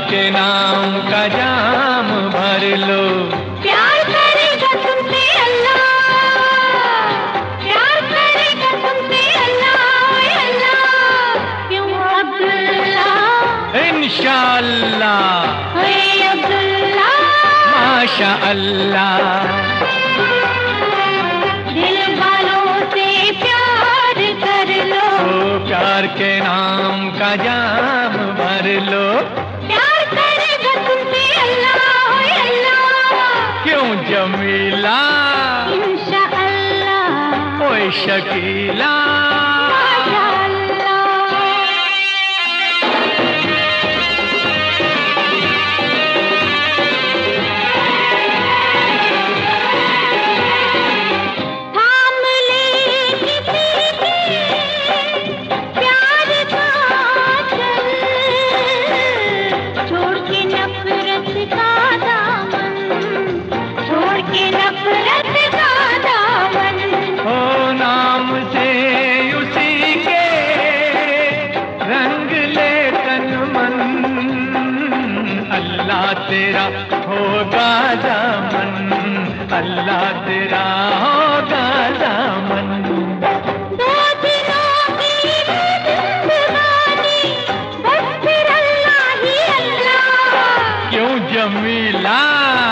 के नाम का जाम भर लो। प्यार करेगा तुमसे अल्लाह, प्यार करेगा तुमसे अल्लाह, ओए अल्लाह। क्यों अब्दुल्ला, इंशाअल्लाह, ओए अब्दुल्ला, माशा अल्लाह। दिल वालों से प्यार कर लो, प्यार के नाम का जाम भर लो। प्यार करेगा तुमसे अल्लाह, ओए अल्लाह। क्यों जमीला, इंशाअल्लाह, ओए शकीला, माशाअल्लाह। थाम ले किसी के प्यार का चल, छोड़ के नफरत का दामन, छोड़ के नफरत का दामन। ओ नाम से उसी के रंग ले तन मन, अल्लाह तेरा होगा दामन, अल्लाह तेरा होगा दामन। दो दिनों की जिंदगानी, बस फिर अल्लाह ही अल्लाह। क्यों जमीला,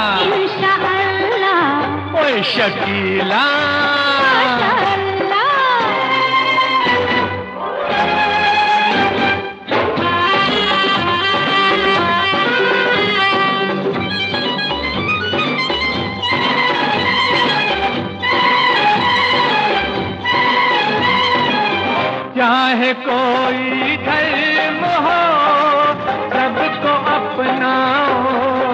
इंशाअल्लाह, ओए शकीला, माशाअल्लाह। चाहे कोई धर्म हो सबको अपनाओ,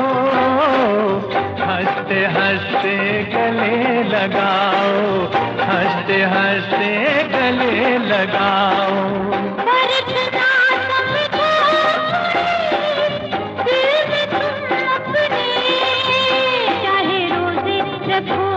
हंसते हंसते गले लगाओ, हंसते हंसते गले लगाओ। परखना सबको दिल में तुम अपने, चाहे रोजे रखो